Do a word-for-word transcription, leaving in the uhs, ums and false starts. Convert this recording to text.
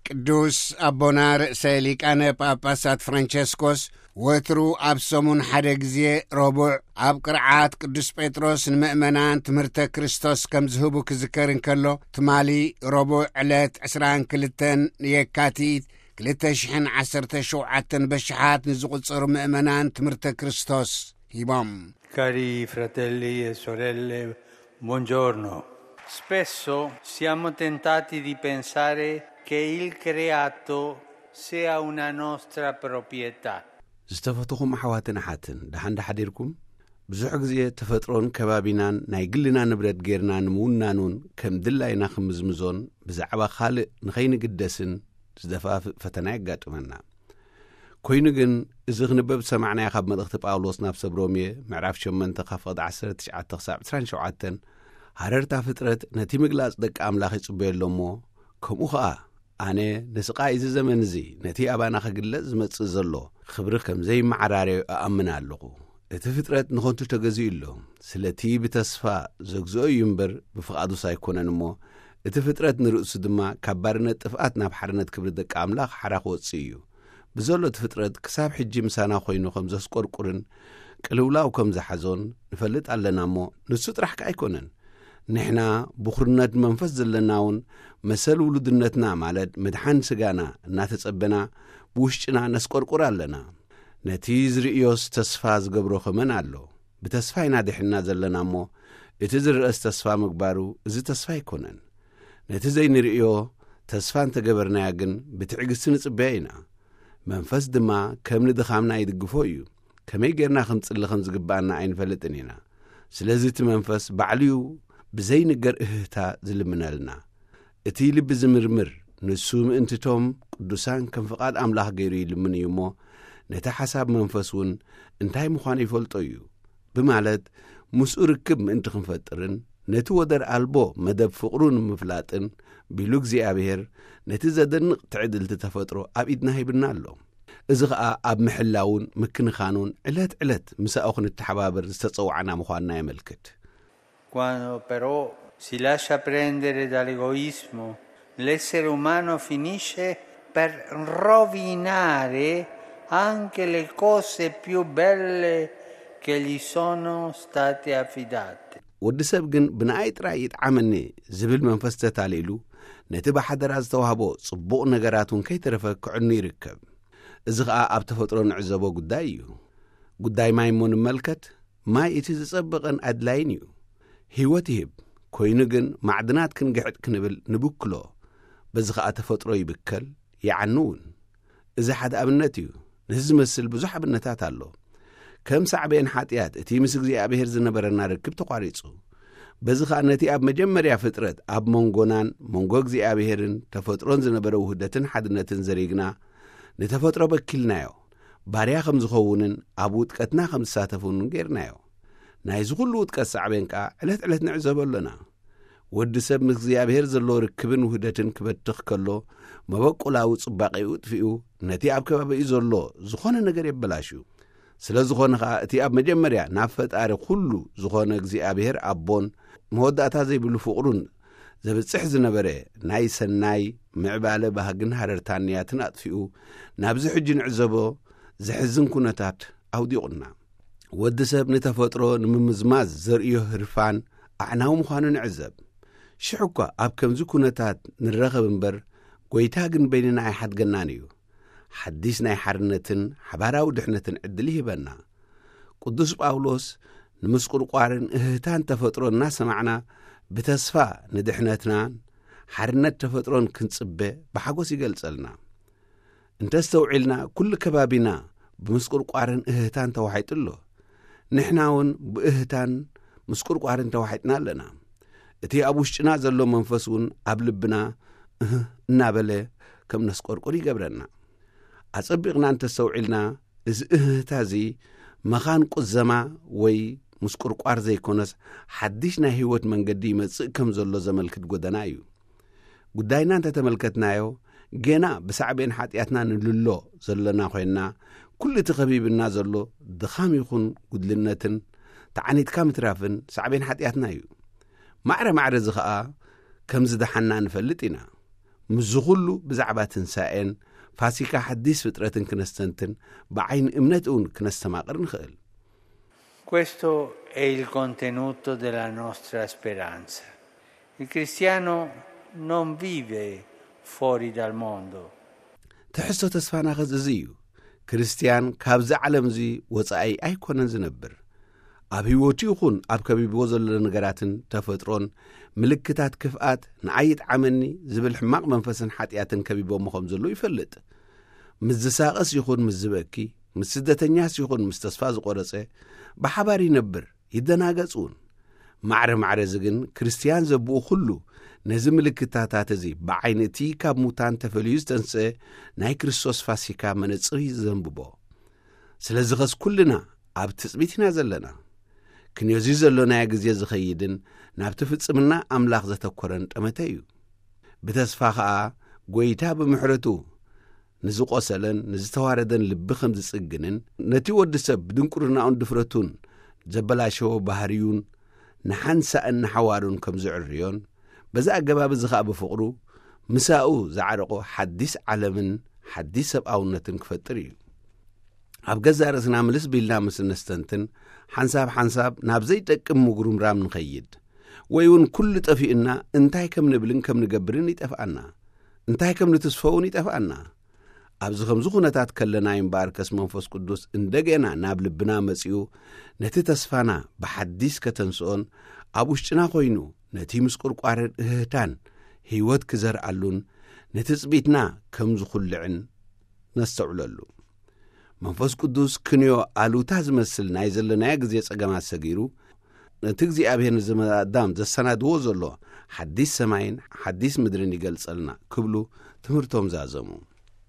ቅዱስ አቦና ርእሰ ሊቃነ ጳጳሳት ፍራንቸስኮስ ወትሩ ኣብ ሰሙን ሓደ ግዜ ረቡዕ ኣብ ቅርዓት ቅዱስ ጴጥሮስ ንምእመናን ትምህርተ ክርስቶስ ከም ዝህቡ ክዝከር እንከሎ ትማሊ ረቡዕ ዕለት ዕስራን ክልተን የካቲት ክልተ ሽሕን ዓሰርተ ሸውዓተ በሽሓት ንዝቁጽሩ ምእመናን ትምህርተ ክርስቶስ ሂቦም። Cari fratelli e sorelle, buongiorno. Spesso siamo tentati di pensare che il creato sia una nostra proprietà. ዝተፈተኹም ኣሕዋትን ኣሓትን ደሓን ሓዲርኩም ብዙሕ ግዜ ተፈጥሮን ከባቢናን ናይ ግልና ንብረት ጌርና ንምውናኑን ከም ድላይና ክምዝምዞን ብዛዕባ ካልእ ንኸይንግደስን ዝደፋፍእ ፈተና የጋጥመና ኮይኑ ግን እዚ ክንበብ ሰማዕናያ ካብ መልእኽቲ ጳውሎስ ናብ ሰብ ሮሜ ምዕራፍ ሸሞንተ ኻፍቐድ ዓሰርተ ትሽዓተ ክሳብ ዕስራን ሸውዓተ ሃረርታ ፍጥረት ነቲ ምግላጽ ደቂ ኣምላኽ ይጽበየሎ እሞ ከምኡ ኸዓ ኣነ ንስቓይ እዚ ዘመን እዚ ነቲ ኣባና ክግለጽ ዝመጽእ ዘሎ ክብሪ ከም ዘይመዓራርዮ ኣኣምን ኣለኹ። እቲ ፍጥረት ንኾንቱ ተገዚኡ ኣሎ ስለቲ ብተስፋ ዘግዝኦ እዩ እምበር ብፍቓዱስ ኣይኮነን እሞ እቲ ፍጥረት ንርእሱ ድማ ካብ ባርነት ጥፍኣት ናብ ሓርነት ክብሪ ደቂ ኣምላኽ ሓራ ክወፅእ እዩ። ብዘሎ እቲ ፍጥረት ክሳብ ሕጂ ምሳና ኾይኑ ከም ዘስቈርቁርን ቅልውላው ከም ዝሓዞን ንፈልጥ ኣለና እሞ ንሱ ጥራሕካ ኣይኮነን ንሕና ብኹርነት መንፈስ ዘለናውን መሰል ውሉድነትና ማለት ምድሓን ስጋና እናተጸበና ብውሽጭና ነስቈርቁር ኣለና። ነቲ ዝርእዮስ ተስፋ ዝገብሮ ኸመን ኣሎ ብተስፋ ኢና ድሕና ዘለና እሞ እቲ ዝርአስ ተስፋ ምግባሩ እዚ ተስፋ ኣይኮነን። ነቲ ዘይንርእዮ ተስፋ እንተገበርናያ ግን ብትዕግስቲ ንጽበያ ኢና። መንፈስ ድማ ከም ንድኻምና ይድግፎ እዩ። ከመይ ጌርና ክንጽሊ ከም ዝግባአና ኣይንፈልጥን ኢና። ስለዚ እቲ መንፈስ ባዕልዩ ብዘይንገር እህታ ዝልምነልና እቲ ልቢ ዝምርምር ንሱ ምእንትቶም ቅዱሳን ከም ፍቓድ ኣምላኽ ገይሩ ይልምን እዩ እሞ ነቲ ሓሳብ መንፈስ እውን እንታይ ምዃኑ ይፈልጦ እዩ ብማለት ምስኡ ርክብ ምእንቲ ክንፈጥርን ነቲ ወደር ኣልቦ መደብ ፍቕሩን ምፍላጥን ቢሉ እግዚኣብሔር ነቲ ዘደንቕ ትዕድልቲ ተፈጥሮ ኣብ ኢድና ሂብና ኣሎ። እዚ ኸዓ ኣብ ምሕላውን ምክንኻኑን ዕለት ዕለት ምሳኡ ክንተሓባበር ዝተጸውዓና ምዃንና የመልክት። Quando però si lascia prendere dall'egoismo, l'essere umano finisce per rovinare anche le cose più belle che gli sono state affidate. ወዲ ሰብ ግን ብንኣይ ጥራይ ይጥዓመኒ ዝብል መንፈስ ተታሊሉ ነቲ ብሓደራ ዝተዋህቦ ጽቡቕ ነገራቱን ከይተረፈ ክዕኑ ይርከብ። እዚ ኸዓ ኣብ ተፈጥሮ ንዕዘቦ ጉዳይ እዩ። ጉዳይ ማይ እሞ ንመልከት። ማይ እቲ ዝጸብቕን ኣድላይን እዩ። ሕይወት ይህብ ኮይኑ ግን ማዕድናት ክንግሕጥ ክንብል ንብክሎ በዚ ኸዓ ተፈጥሮ ይብከል ይዓኑውን። እዚ ሓደ ኣብነት እዩ። ንዚ ዝመስል ብዙሕ ኣብነታት ኣሎ። ከም ሳዕቤን ሓጢኣት እቲ ምስ እግዚኣብሔር ዝነበረና ርክብ ተቋሪጹ። በዚ ኸዓ ነቲ ኣብ መጀመርያ ፍጥረት ኣብ መንጎናን መንጎ እግዚኣብሔርን ተፈጥሮን ዝነበረ ውህደትን ሓድነትን ዘሪግና ንተፈጥሮ በኪልናዮ ባርያ ከም ዝኸውንን ኣብ ውጥቀትና ከም ዝሳተፉንን ጌርናዮ። ናይ ዝኹሉ ውጥቀት ሳዕቤን ከዓ ዕለት ዕለት ንዕዘቦ ኣለና። ወዲ ሰብ ምስ እግዚኣብሔር ዘሎ ርክብን ውህደትን ክበትኽ ከሎ መበቆላዊ ጽባቐኡ ጥፊኡ ነቲ ኣብ ከባቢኡ ዘሎ ዝኾነ ነገር የበላሽዩ። ስለ ዝኾነ ኸዓ እቲ ኣብ መጀመርያ ናብ ፈጣሪ ኩሉ ዝኾነ እግዚኣብሔር ኣቦን መወዳእታ ዘይብሉ ፍቕሩን ዘብጽሕ ዝነበረ ናይ ሰናይ ምዕባለ ባህግን ሃረርታንያትን ኣጥፊኡ ናብዚ ሕጂ ንዕዘቦ ዝሕዝን ኩነታት ኣውዲቑና። ወዲ ሰብ ንተፈጥሮ ንምምዝማዝ ዘርእዮ ህርፋን ኣዕናዊ ምዃኑ ንዕዘብ። ሽዑ እኳ ኣብ ከምዚ ኩነታት ንረኸብ እምበር ጐይታ ግን በይንና ኣይሓድገናን እዩ። ሓዲስ ናይ ሓርነትን ሓባራዊ ድሕነትን ዕድል ይህበና። ቅዱስ ጳውሎስ ንምስቁርቋርን እህታን ተፈጥሮ እናሰማዕና ብተስፋ ንድሕነትናን ሓርነት ተፈጥሮን ክንጽበ ብሓጐስ ይገልጸልና። እንተስተውዒልና ኩሉ ከባቢና ብምስቁርቋርን እህታን ተዋሒጡ ኣሎ። ንሕና እውን ብእህታን ምስቁርቋርን ተዋሒጥና ኣለና። እቲ ኣብ ውሽጭና ዘሎ መንፈስ እውን ኣብ ልብና እናበለ ከም ነስቆርቁር ይገብረና። ኣጸቢቕና እንተስተውዒልና እዚ እህታ እዚ መኻን ቁዘማ ወይ ምስቁርቋር ዘይኮነስ ሓድሽ ናይ ህይወት መንገዲ ይመጽእ ከም ዘሎ ዘመልክት ጐደና እዩ። ጉዳይና እንተተመልከትናዮ ገና ብሳዕቤን ሓጢኣትና ንልሎ ዘለና ኾይንና ኩሉ እቲ ኸቢብና ዘሎ ድኻም ይኹን ጉድልነትን ተዓኒትካ ምትራፍን ሳዕቤን ሓጢኣትና እዩ። ማዕረ ማዕረ እዚ ኸዓ ከም ዝደሓና ንፈልጥ ኢና። ምዝኹሉ ብዛዕባ ትንሣኤን ፋሲካ ሓዲስ ፍጥረትን ክነስተንትን ብዓይን እምነትውን ክነስተማቕር ንኽእል። Questo è il contenuto della nostra speranza. Il cristiano non vive fuori dal mondo. ትሕሶ ተስፋና ኸዝ እዚ እዩ። ክርስቲያን ካብዚ ዓለም እዚ ወፃኢ ኣይኮነን ዝነብር። ኣብ ሕይወቱ ይኹን ኣብ ከቢብዎ ዘሎ ነገራትን ተፈጥሮን ምልክታት ክፍኣት ንዓይጥ ዓመኒ ዝብል ሕማቕ መንፈስን ሓጢኣትን ከቢቦሞ ከም ዘሎ ይፈልጥ። ምስ ዝሳቐስ ይኹን ምስ ዝበኪ፣ ምስ ስደተኛስ ይኹን ምስ ተስፋ ዝቖረጸ ብሓባር ይነብር፣ ይደናገጹን። ማዕረ ማዕረ እዚ ግን ክርስቲያን ዘብኡ ኩሉ ነዚ ምልክታታት እዚ ብዓይኒ እቲ ካብ ሙታን ተፈልዩ ዝተንስአ ናይ ክርስቶስ ፋሲካ መነጽር ዘንብቦ። ስለዚ ኸስ ኩልና ኣብ ትጽቢት ኢና ዘለና። ክንዮዚ ዘሎናያ ግዜ ዝኸይድን ናብቲ ፍጽምና ኣምላኽ ዘተኰረን ጠመተ እዩ። ብተስፋ ኸዓ ጐይታ ብምሕረቱ ንዝቖሰለን ንዝተዋረደን ልቢ ከም ዝጽግንን ነቲ ወዲ ሰብ ብድንቁርናኡን ድፍረቱን ዘበላሸዎ ባህርዩን ንሓንሳእን ንሓዋሩን ከም ዝዕርዮን በዛ ኣገባብ እዚ ኸዓ ብፍቕሩ ምሳኡ ዝዓረቆ ሓዲስ ዓለምን ሓዲስ ሰብኣውነትን ክፈጥር እዩ። ኣብ ገዛ ርእስና ምልስ ቢልና ምስ ነስተንትን ሓንሳብ ሓንሳብ ናብ ዘይጠቅም ምጉርምራም ንኸይድ ወይ እውን ኩሉ ጠፊእና እንታይ ከም ንብልን ከም ንገብርን ይጠፍኣና፣ እንታይ ከም ንትስፈውን ይጠፍኣና። ኣብዚ ከምዚ ኩነታት ከለና እምበር ከስ መንፈስ ቅዱስ እንደገና ናብ ልብና መጺኡ ነቲ ተስፋና ብሓዲስ ከተንስኦን ኣብ ውሽጥና ኮይኑ ነቲ ምስ ቁርቋርን እህታን ሕይወት ክዘርኣሉን ነቲ ጽቢትና ከም ዝኹልዕን ነስተውዕለሉ። መንፈስ ቅዱስ ክንዮ ኣሉታ ዝመስል ናይ ዘለናያ ግዜ ጸገማት ሰጊሩ ነቲ እግዚኣብሔር ንዝመዳዳም ዘሰናድዎ ዘሎ ሓዲስ ሰማይን ሓዲስ ምድርን ይገልጸልና ክብሉ ትምህርቶም ዛዘሙ።